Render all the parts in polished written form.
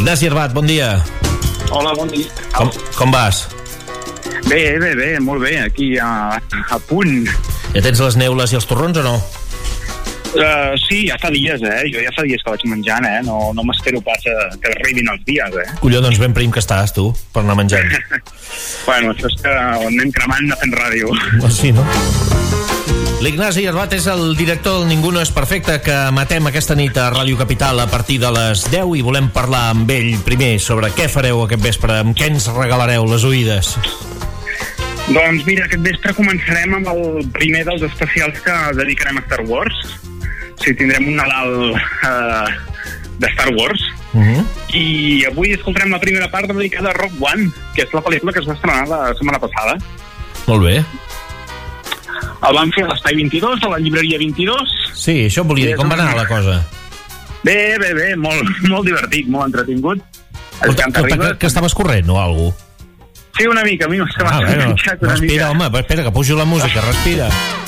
Ignasi Arbat, bon dia. Hola, bon dia. Com vas? Bé, molt bé, aquí a punt. Ja tens les neules i els torrons o no? Sí, ja fa dies, jo ja fa dies que vaig menjant, no m'espero pas que arribin els dies, Colló, doncs ben prim que estàs, tu, per anar menjant. Bueno, això és que anem cremant fent ràdio. Sí, no? L'Ignasi Arbat és el director del Ningú no és perfecte, que matem aquesta nit a Ràdio Capital a partir de les 10 i volem parlar amb ell primer sobre què fareu aquest vespre, amb què ens regalareu les oïdes. Doncs mira, aquest vespre començarem amb el primer dels especials que dedicarem a Star Wars. Sí, tindrem un Nadal de Star Wars. I avui escoltarem la primera part dedicada a Rogue One, que és la pel·lícula que es va estrenar la setmana passada. Molt bé. El van fer a l'Espai 22, a la llibreria 22. Sí, això volia dir, com va anar la cosa? Bé, molt divertit, molt entretingut. Que estaves corrent o alguna cosa? Sí, una mica, a mi m'estava enganxat una mica. Respira, home, espera, que pujo la música, respira.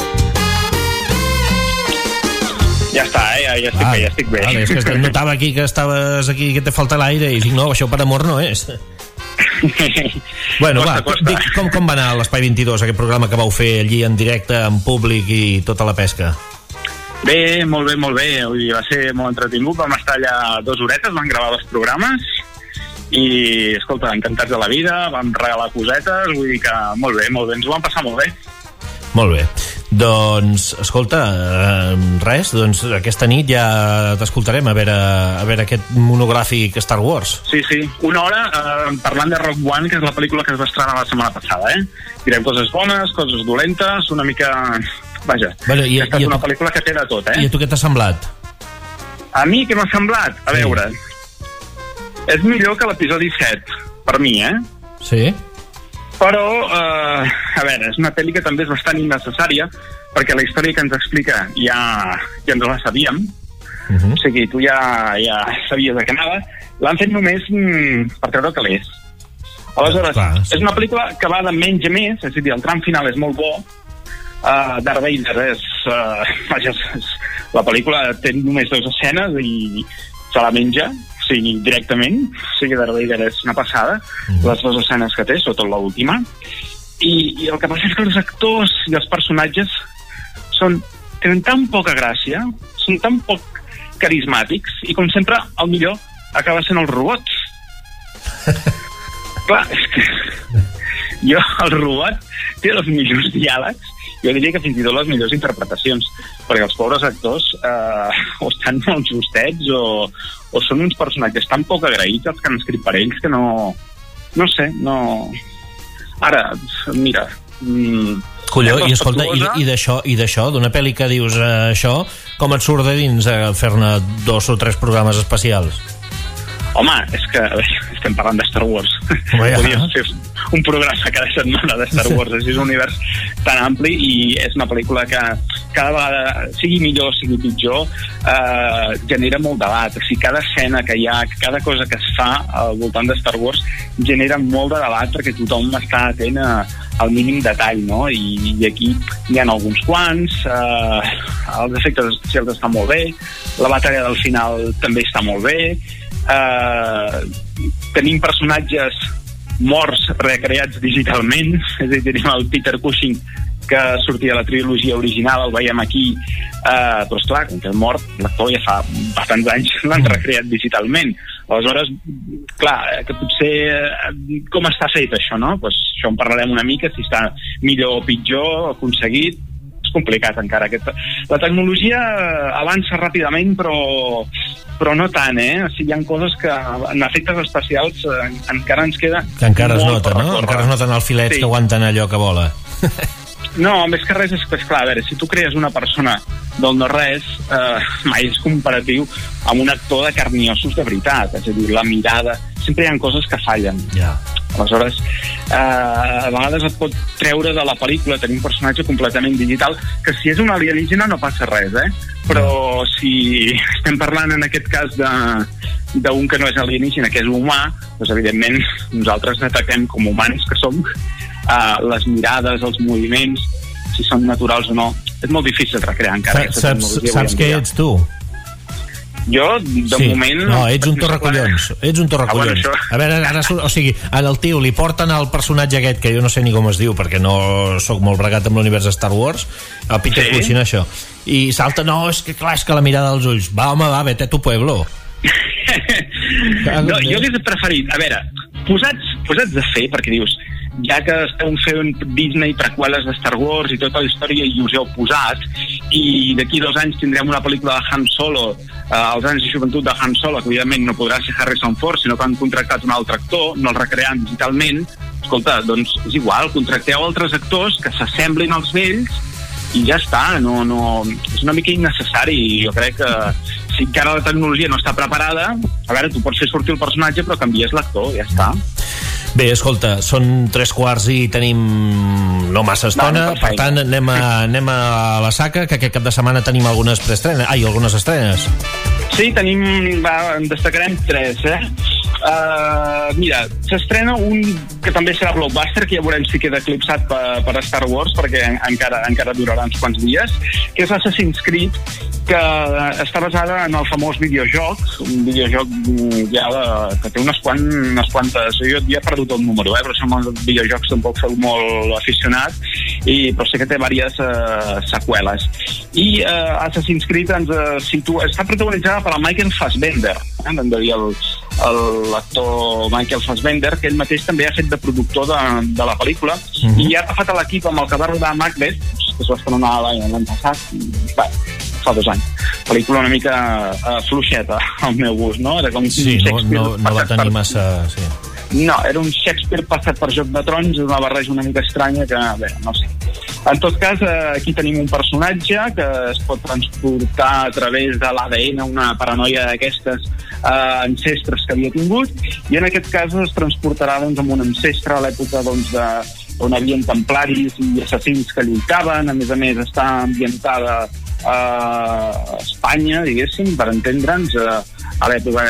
Ja està, ja estic bé. Vale, és que notava aquí que estaves aquí, que te falta l'aire, i dic, no, això per amor no és. Bueno, costa. Com va anar a l'Espai 22, aquest programa que vau fer allí en directe, en públic i tota la pesca? Bé, molt bé. Va ser molt entretingut, vam estar allà 2 horetes, vam gravar 2 programes i, escolta, encantats de la vida, vam regalar cosetes, vull dir que molt bé, ens ho vam passar molt bé. Molt bé. Doncs, escolta, res, doncs aquesta nit ja t'escoltarem a veure aquest monogràfic Star Wars. Sí, una hora parlant de Rogue One, que és la pel·lícula que es va estrenar la setmana passada, Direm coses bones, coses dolentes, una mica... Vaja, aquesta és una pel·lícula que té de tot, I a tu què t'ha semblat? A mi què m'ha semblat? A veure, és millor que l'episodi 7, per mi, Sí? Però, a veure, és una pel·li que també és bastant innecessària, perquè la història que ens explica ja ens la sabíem, o sigui, tu ja sabies de què anava, l'han fet només per treure calés. Aleshores, és una pel·lícula que va de menys a més, és a dir, el tram final és molt bo, Darth Vader la pel·lícula té només 2 escenes i se la menja, directament, Darth Vader és una passada, les 2 escenes que té, sobretot l'última, i el que passa és que els actors i els personatges tenen tan poca gràcia, són tan poc carismàtics, i com sempre, el millor acaba sent els robots. Clar, és que el robot té els millors diàlegs, jo diria que fins i tot les millors interpretacions, perquè els pobres actors o estan molt justets o són uns personatges tan poc agraïts els que han escrit per ells que no sé. Ara, mira... Colló, i escolta, i d'això, d'una pel·li que dius això, com et surt de dins fer-ne 2 o 3 programes especials? Home, és que estem parlant de Star Wars. Podríem fer un programa cada setmana de Star Wars. És un univers tan ampli i és una pel·lícula que cada vegada, sigui millor, sigui pitjor, genera molt debat. O sigui, cada escena que hi ha, cada cosa que es fa al voltant de Star Wars genera molt de debat perquè tothom està atent al mínim detall, no? I aquí hi ha alguns quants, els efectes especials estan molt bé, la batalla del final també està molt bé, tenim personatges morts recreats digitalment, és a dir, tenim el Peter Cushing que sortia de la trilogia original, el veiem aquí, però esclar, com que és mort, l'actor ja fa bastants anys l'han recreat digitalment. Aleshores, clar, que potser com està fet això, no? Pues això en parlarem una mica, si està millor o pitjor aconseguit, és complicat encara. La tecnologia avança ràpidament, però no tant, O sigui, hi ha coses que en efectes especials encara ens queda... Que encara es nota, no? Encara es noten els filets que aguanten allò que vola. No, més que res és clar, a veure, si tu crees una persona del no-res, mai és comparatiu amb un actor de carn i ossos de veritat, és a dir, la mirada, sempre hi ha coses que fallen. Aleshores, a vegades et pot treure de la pel·lícula tenir un personatge completament digital, que si és un alienígena no passa res, però si estem parlant en aquest cas d'un que no és alienígena, que és humà, doncs evidentment nosaltres detectem com humans que som les mirades, els moviments, si són naturals o no. És molt difícil recrear encara aquesta tecnologia. Saps què ets tu? Jo, de moment... No, ets un torracollons. Bueno, a veure, ara, o sigui, al tio li porten el personatge aquest, que jo no sé ni com es diu, perquè no sóc molt bregat amb l'univers de Star Wars, el Peter Cushing, això, i salta, no, és que clar, és que la mirada dels ulls, va, home, va, vete a tu pueblo. No, jo hagués preferit, a veure, posats de fer, perquè dius, ja que esteu fent Disney preqüeles de Star Wars i tota la història i us heu posat, i d'aquí 2 anys tindrem una pel·lícula de Han Solo, els anys de joventut de Han Solo, que evidentment no podrà ser Harrison Ford, sinó que han contractat un altre actor, no el recreant digitalment. Escolta, doncs és igual, contracteu altres actors que s'assemblin als vells i ja està, no, és una mica innecessari. Jo crec que si encara la tecnologia no està preparada, a veure, tu pots fer sortir el personatge però canvies l'actor, ja està. Bé, escolta, són 3:15 i tenim no massa estona, per tant anem a la saca, que aquest cap de setmana tenim algunes estrenes. Sí, tenim, en destacarem 3, mira, s'estrena un que també serà blockbuster, que ja veurem si queda eclipsat per Star Wars, perquè encara durarà uns quants dies, que és Assassin's Creed, que està basada en el famós videojoc, un videojoc ja que té unes quantes, jo ja he perdut el número, però som els videojocs tampoc soc molt aficionat, però sé que té diverses seqüeles. I Assassin's Creed està protagonitzada per el Michael Fassbender, hem de dir l'actor Michael Fassbender, que ell mateix també ha fet de productor de la pel·lícula, i ha agafat a l'equip amb el que va rodar Macbeth, que es va estrenar l'any passat, fa 2 anys. Pel·lícula una mica fluixeta, al meu gust, no? Era com no va tenir massa... Sí. No, era un Shakespeare passat per Joc de Trons, una barreja una mica estranya que, bé, no sé. En tot cas, aquí tenim un personatge que es pot transportar a través de l'ADN, una paranoia d'aquestes ancestres que havia tingut, i en aquest cas es transportarà amb un ancestre a l'època on hi havia templaris i assassins que lluitaven. A més, està ambientada a Espanya, diguéssim, per entendre'ns, a l'època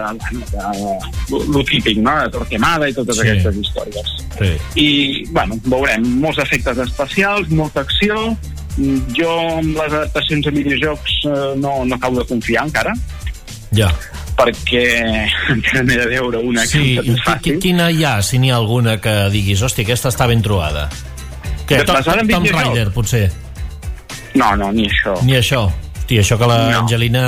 lo típic, no?, de Torquemada i totes aquestes històries. Sí. I, bueno, veurem molts efectes especials, molta acció. Jo amb les adaptacions a videojocs no acabo de confiar encara. Ja. Perquè encara n'he de veure una que em satisfaci. Quina hi ha, si n'hi ha alguna que diguis, hòstia, aquesta està ben trobada? Tom Raider, potser? No, ni això. Ni això? Hòstia, això que l'Angelina...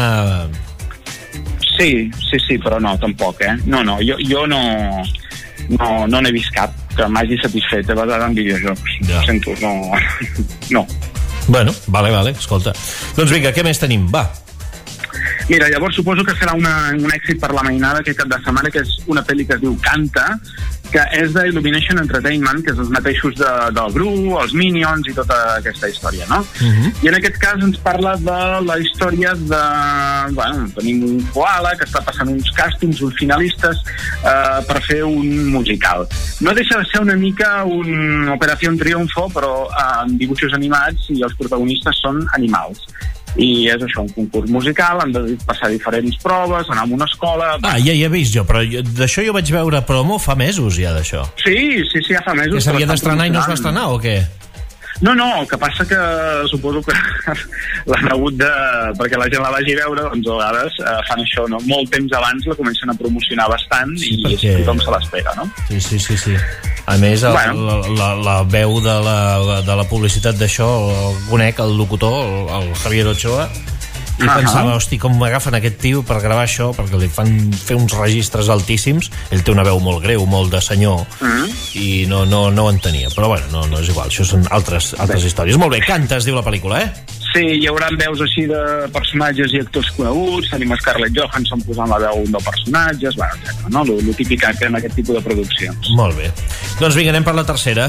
Sí, però no, tampoc, No, jo no n'he vist cap que m'hagi satisfet basada en videojocs. Ja. Sento, no. Bueno, vale, escolta. Doncs vinga, què més tenim? Va. Mira, llavors suposo que serà un èxit per la mainada aquest cap de setmana, que és una pel·li que es diu Canta, que és d'Illumination Entertainment, que és els mateixos del Gru, els Minions i tota aquesta història, no? I en aquest cas ens parla de la història de... Bueno, tenim un koala que està passant uns càstings, uns finalistes, per fer un musical. No deixa de ser una mica una Operació Triunfo, però amb dibuixos animats, i els protagonistes són animals. I és això, un concurs musical, han de passar diferents proves, anar a una escola... Ja he vist jo, però d'això jo vaig veure promo fa mesos ja, d'això. Sí, ja fa mesos. Que s'havia d'estrenar i no es va estrenar, o què? No, el que passa que suposo que l'han hagut de... perquè la gent la vagi a veure, doncs a vegades fan això, no? Molt temps abans la comencen a promocionar bastant, sí, i tothom se l'espera, no? Sí. A més, la veu de la publicitat d'això, el conec, el locutor, el Javier Ochoa, i pensava, hosti, com m'agafen aquest tio per gravar això, perquè li fan fer uns registres altíssims. Ell té una veu molt greu, molt de senyor, i no ho entenia. Però bueno, no és igual, això són altres històries. Molt bé, Canta es diu la pel·lícula, Sí, hi haurà veus així de personatges i actors coneguts, tenim Scarlett Johansson posant la veu de personatges, no? Lo típic en aquest tipus de produccions. Molt bé. Doncs vinga, anem per la tercera.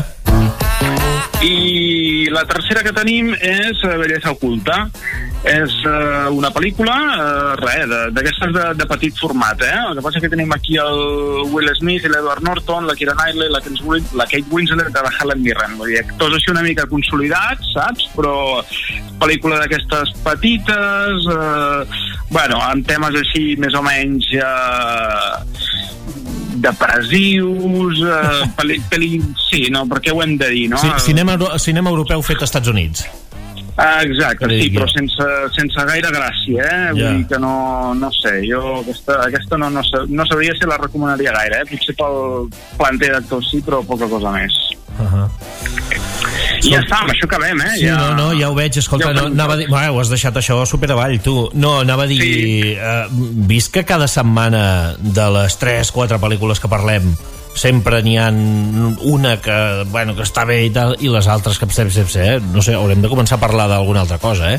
I la tercera que tenim és Bellesa oculta. És una pel·lícula d'aquestes de petit format, El que passa que tenim aquí el Will Smith i l'Edward Norton, la Keira Knightley, la Kate Winslet i la Helen Mirren. Vull dir, actors així una mica consolidats, saps? Però pel·lícula d'aquestes petites, amb temes així més o menys depressius, sí, no? Per què ho hem de dir, no? Sí, cinema europeu fet als Estats Units. Exacte, sí, però sense gaire gràcia, vull dir que no sé, jo aquesta no sabria si la recomanaria gaire, potser pel planter d'actors sí, però poca cosa més. I ja està, amb això acabem, Sí, ja ho veig, escolta, anava a dir, ho has deixat això super avall, tu. No, anava a dir, vist que cada setmana de les 3-4 pel·lícules que parlem sempre n'hi ha una que està bé i tal, i les altres que no sé, haurem de començar a parlar d'alguna altra cosa,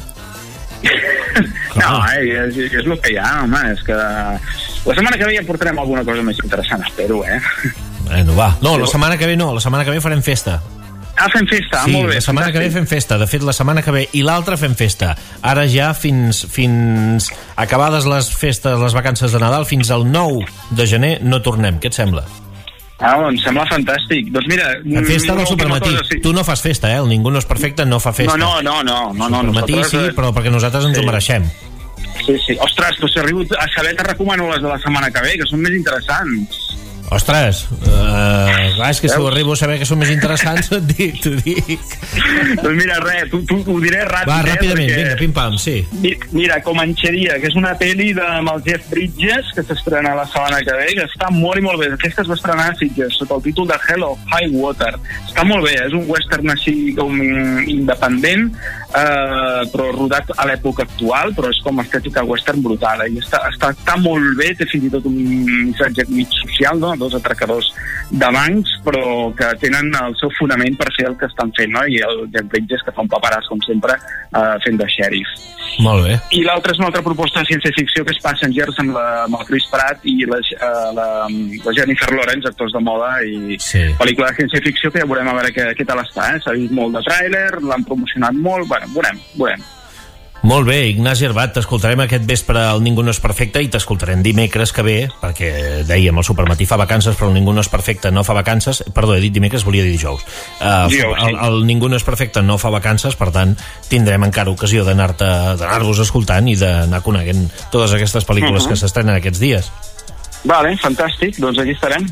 No, és el que hi ha, home, és que la setmana que ve ja portarem alguna cosa més interessant, espero, Bueno, va. No, la setmana que ve farem festa. Fem festa, sí, molt bé. La setmana que ve fem festa. De fet, la setmana que ve i l'altra fem festa. Ara ja fins acabades les festes, les vacances de Nadal, fins al 9 de gener no tornem. Què et sembla? Em sembla fantàstic. Doncs mira... La festa del Supermatí. Tu no fas festa, El Ningú no és perfecte no fa festa. No. Supermatí sí, però perquè nosaltres ens ho mereixem. Sí. Ostres, tu si arribo a saber te recomano les de la setmana que ve, que són més interessants. Ostres, és que si ho arribo a saber que són més interessants, t'ho dic. Doncs mira, res, t'ho diré ràpid. Va, ràpidament, vinga, pim-pam, sí. Mira, Comancheria, que és una pel·li amb el Jeff Bridges, que s'estrena la setmana que ve, que està molt i molt bé. Aquesta es va estrenar a Sitges, sota el títol de Hell or High Water. Està molt bé, és un western així com independent, però rodat a l'època actual, però és com estètica western brutal. I està molt bé, té fins i tot un missatge mig social, no? Dos atracadors de bancs, però que tenen el seu fonament per fer el que estan fent, no? I el Jeff Bridges, que fa un paperàs, com sempre, fent de xèrif. Molt bé. I l'altra és una altra proposta de ciència-ficció, que és Passengers, amb el Chris Pratt i la Jennifer Lawrence, actors de moda, i pel·lícula de ciència-ficció, que ja veurem a veure què tal està, S'ha vist molt de tràiler, l'han promocionat molt, veurem. Molt bé, Ignasi Arbat, t'escoltarem aquest vespre al Ningú no és perfecte i t'escoltarem dimecres que ve, perquè dèiem el Supermatí fa vacances, però el Ningú no és perfecte no fa vacances, perdó, he dit dimecres, volia dir dijous. El Ningú no és perfecte no fa vacances, per tant, tindrem encara ocasió d'anar-vos escoltant i d'anar coneguent totes aquestes pel·lícules que s'estrenen aquests dies. Vale, fantàstic, doncs aquí estarem.